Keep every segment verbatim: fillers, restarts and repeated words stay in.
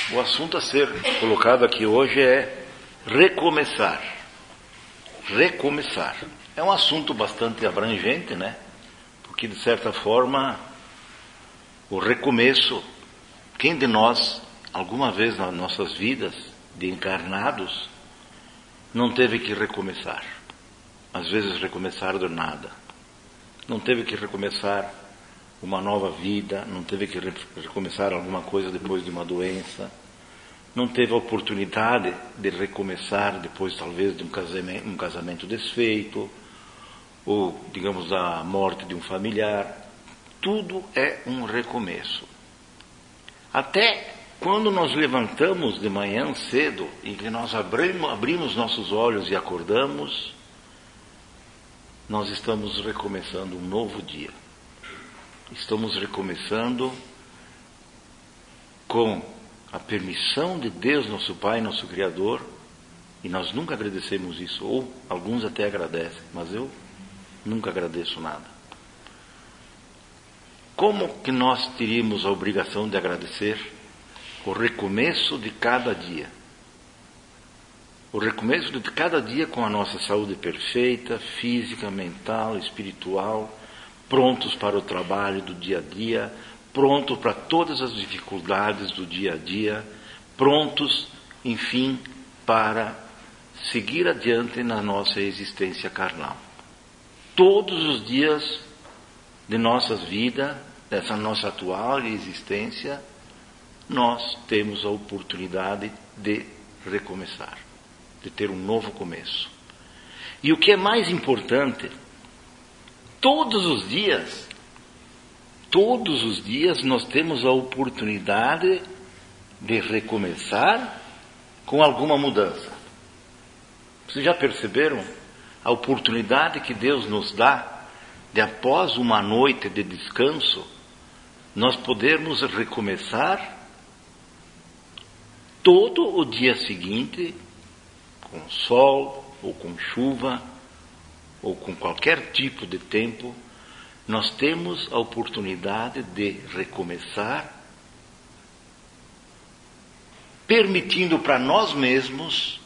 O assunto a ser colocado aqui hoje é recomeçar. Recomeçar. É um assunto bastante abrangente, né? Porque, de certa forma, o recomeço, quem de nós, alguma vez nas nossas vidas de encarnados, não teve que recomeçar? Às vezes recomeçar do nada. Não teve que recomeçar uma nova vida, não teve que recomeçar alguma coisa depois de uma doença, não teve a oportunidade de recomeçar depois talvez de um casamento, um casamento desfeito, ou digamos a morte de um familiar. Tudo é um recomeço. Até quando nós levantamos de manhã cedo e que nós abrimos, abrimos nossos olhos e acordamos, nós estamos recomeçando um novo dia. Estamos recomeçando com a permissão de Deus, nosso Pai, nosso Criador, e nós nunca agradecemos isso, ou alguns até agradecem, mas eu nunca agradeço nada. Como que nós teríamos a obrigação de agradecer o recomeço de cada dia? O recomeço de cada dia com a nossa saúde perfeita, física, mental, espiritual, prontos para o trabalho do dia a dia, prontos para todas as dificuldades do dia a dia, prontos, enfim, para seguir adiante na nossa existência carnal. Todos os dias de nossas vidas, dessa nossa atual existência, nós temos a oportunidade de recomeçar, de ter um novo começo. E o que é mais importante, todos os dias, todos os dias nós temos a oportunidade de recomeçar com alguma mudança. Vocês já perceberam a oportunidade que Deus nos dá de, após uma noite de descanso, nós podermos recomeçar todo o dia seguinte, com sol ou com chuva, ou com qualquer tipo de tempo, nós temos a oportunidade de recomeçar, permitindo para nós mesmos,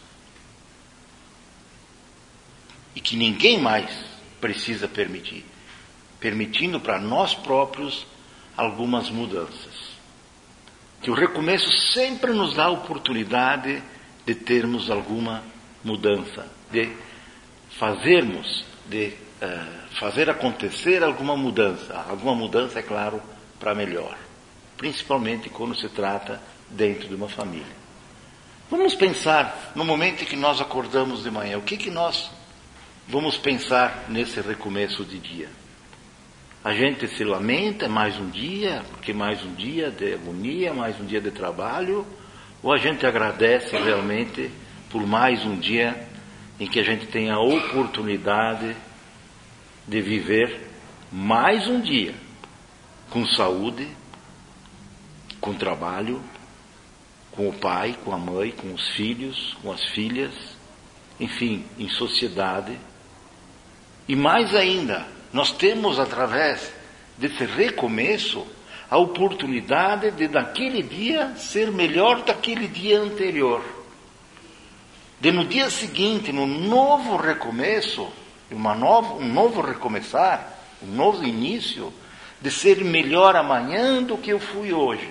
e que ninguém mais precisa permitir, permitindo para nós próprios algumas mudanças. Que o recomeço sempre nos dá a oportunidade de termos alguma mudança, de fazermos, de uh, fazer acontecer alguma mudança. Alguma mudança, é claro, para melhor. Principalmente quando se trata dentro de uma família. Vamos pensar no momento em que nós acordamos de manhã. O que que nós vamos pensar nesse recomeço de dia? A gente se lamenta, é mais um dia, porque mais um dia de agonia, mais um dia de trabalho, ou a gente agradece realmente por mais um dia em que a gente tem a oportunidade de viver mais um dia com saúde, com trabalho, com o pai, com a mãe, com os filhos, com as filhas, enfim, em sociedade. E mais ainda, nós temos através desse recomeço a oportunidade de naquele dia ser melhor daquele dia anterior. De no dia seguinte, no novo recomeço, uma nova, um novo recomeçar, um novo início, de ser melhor amanhã do que eu fui hoje.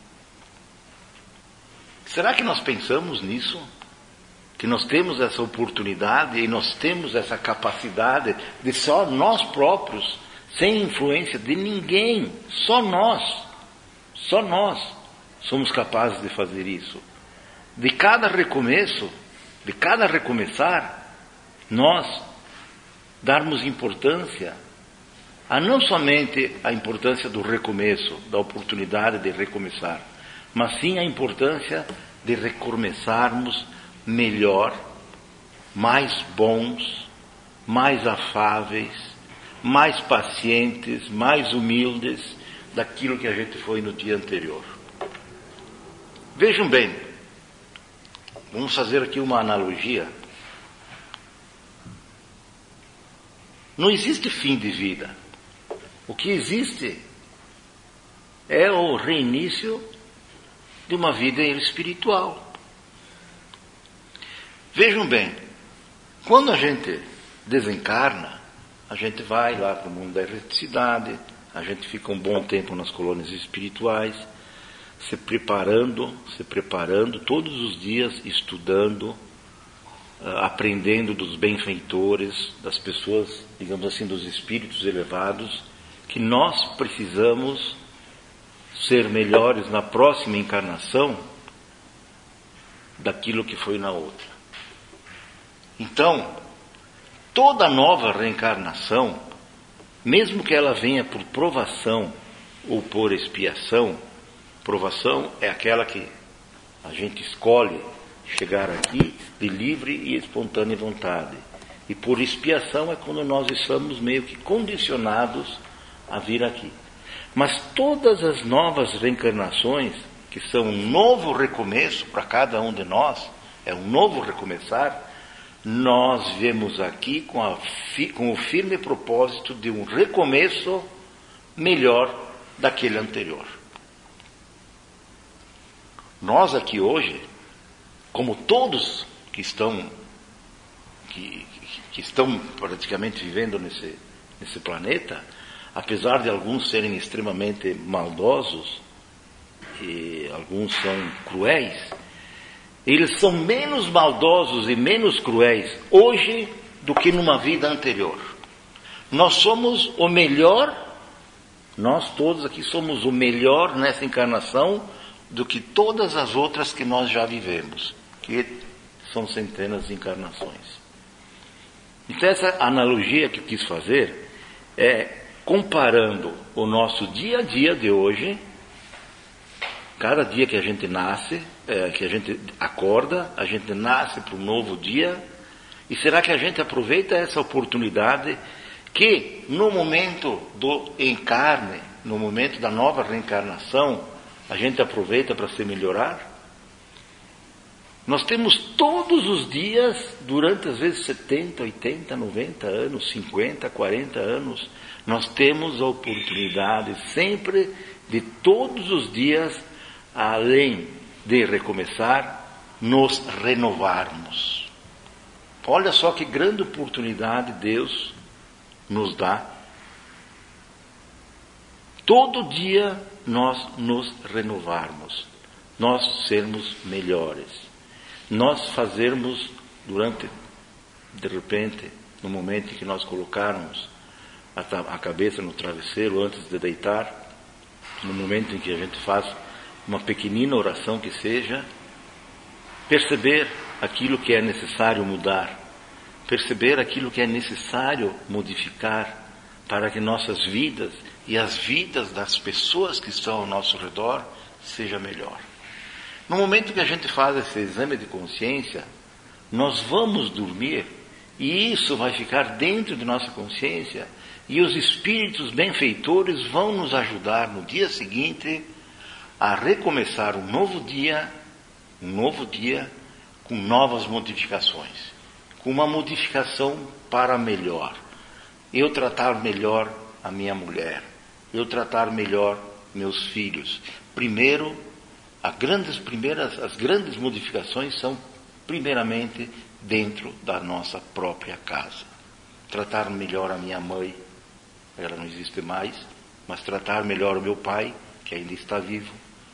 Será que nós pensamos nisso? Que nós temos essa oportunidade e nós temos essa capacidade de só nós próprios, sem influência de ninguém, só nós, só nós somos capazes de fazer isso. De cada recomeço, de cada recomeçar, nós darmos importância a não somente a importância do recomeço, da oportunidade de recomeçar, mas sim a importância de recomeçarmos melhor, mais bons, mais afáveis, mais pacientes, mais humildes daquilo que a gente foi no dia anterior. Vejam bem, vamos fazer aqui uma analogia. Não existe fim de vida. O que existe é o reinício de uma vida espiritual. Vejam bem, quando a gente desencarna, a gente vai lá para o mundo da erreticidade, a gente fica um bom tempo nas colônias espirituais, se preparando, se preparando todos os dias, estudando, aprendendo dos benfeitores, das pessoas, digamos assim, dos espíritos elevados, que nós precisamos ser melhores na próxima encarnação daquilo que foi na outra. Então, toda nova reencarnação, mesmo que ela venha por provação ou por expiação, provação é aquela que a gente escolhe chegar aqui de livre e espontânea vontade. E por expiação é quando nós estamos meio que condicionados a vir aqui. Mas todas as novas reencarnações, que são um novo recomeço para cada um de nós, é um novo recomeçar, nós viemos aqui com, a, com o firme propósito de um recomeço melhor daquele anterior. Nós aqui hoje, como todos que estão, que, que estão praticamente vivendo nesse, nesse planeta, apesar de alguns serem extremamente maldosos, e alguns são cruéis, eles são menos maldosos e menos cruéis hoje do que numa vida anterior. Nós somos o melhor, nós todos aqui somos o melhor nessa encarnação do que todas as outras que nós já vivemos, que são centenas de encarnações. Então essa analogia que eu quis fazer é comparando o nosso dia a dia de hoje, cada dia que a gente nasce, é, que a gente acorda, a gente nasce para um novo dia, e será que a gente aproveita essa oportunidade que no momento do encarne, no momento da nova reencarnação, a gente aproveita para se melhorar? Nós temos todos os dias, durante às vezes setenta, oitenta, noventa anos, cinquenta, quarenta anos, nós temos a oportunidade sempre de todos os dias, além de recomeçar, nos renovarmos. Olha só que grande oportunidade Deus nos dá. Todo dia nós nos renovarmos, nós sermos melhores, nós fazermos durante, de repente, no momento em que nós colocarmos a, a cabeça no travesseiro antes de deitar, no momento em que a gente faz uma pequenina oração que seja, perceber aquilo que é necessário mudar, perceber aquilo que é necessário modificar para que nossas vidas e as vidas das pessoas que estão ao nosso redor seja melhor. No momento que a gente faz esse exame de consciência, nós vamos dormir e isso vai ficar dentro de nossa consciência e os espíritos benfeitores vão nos ajudar no dia seguinte a recomeçar um novo dia, um novo dia com novas modificações, com uma modificação para melhor. Eu tratar melhor a minha mulher, eu tratar melhor meus filhos. Primeiro, as grandes, primeiras, as grandes modificações são primeiramente dentro da nossa própria casa. Tratar melhor a minha mãe, ela não existe mais, mas tratar melhor o meu pai, que ainda está vivo.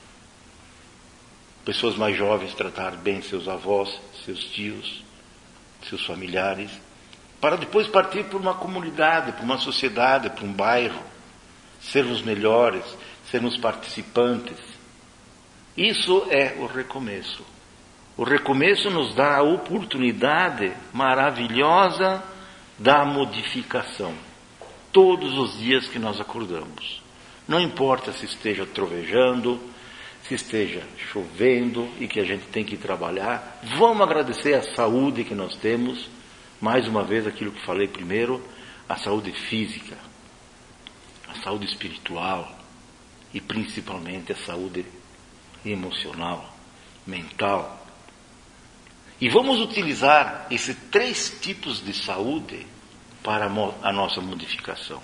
Pessoas mais jovens, tratar bem seus avós, seus tios, seus familiares, para depois partir para uma comunidade, para uma sociedade, para um bairro, sermos melhores, sermos participantes. Isso é o recomeço. O recomeço nos dá a oportunidade maravilhosa da modificação. Todos os dias que nós acordamos. Não importa se esteja trovejando, se esteja chovendo e que a gente tem que trabalhar, vamos agradecer a saúde que nós temos, mais uma vez aquilo que falei primeiro, a saúde física, a saúde espiritual e principalmente a saúde emocional, mental. E vamos utilizar esses três tipos de saúde para a nossa modificação.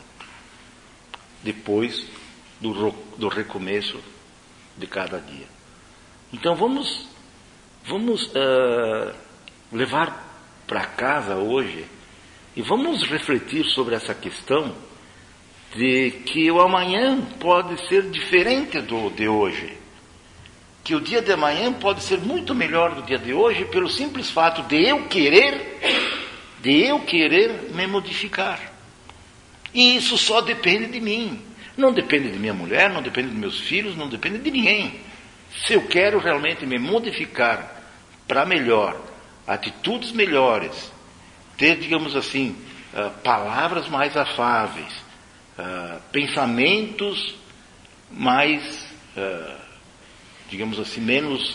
Depois do, do recomeço de cada dia. Então vamos, vamos uh, levar para casa hoje e vamos refletir sobre essa questão de que o amanhã pode ser diferente do de hoje. Que o dia de amanhã pode ser muito melhor do dia de hoje pelo simples fato de eu querer, de eu querer me modificar. E isso só depende de mim. Não depende de minha mulher, não depende dos meus filhos, não depende de ninguém. Se eu quero realmente me modificar para melhor, atitudes melhores, ter, digamos assim, uh, palavras mais afáveis, uh, pensamentos mais, uh, digamos assim, menos,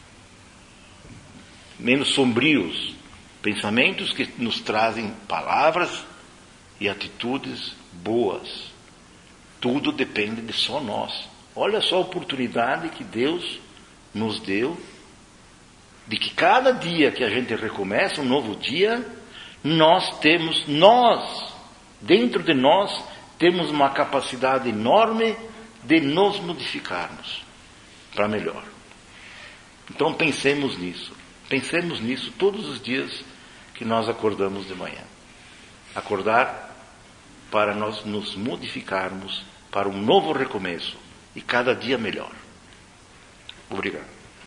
menos sombrios, pensamentos que nos trazem palavras e atitudes boas. Tudo depende de só nós. Olha só a oportunidade que Deus nos deu de que cada dia que a gente recomeça, um novo dia, nós temos, nós, dentro de nós, temos uma capacidade enorme de nos modificarmos para melhor. Então pensemos nisso. Pensemos nisso todos os dias que nós acordamos de manhã. Acordar para nós nos modificarmos para um novo recomeço e cada dia melhor. Obrigado.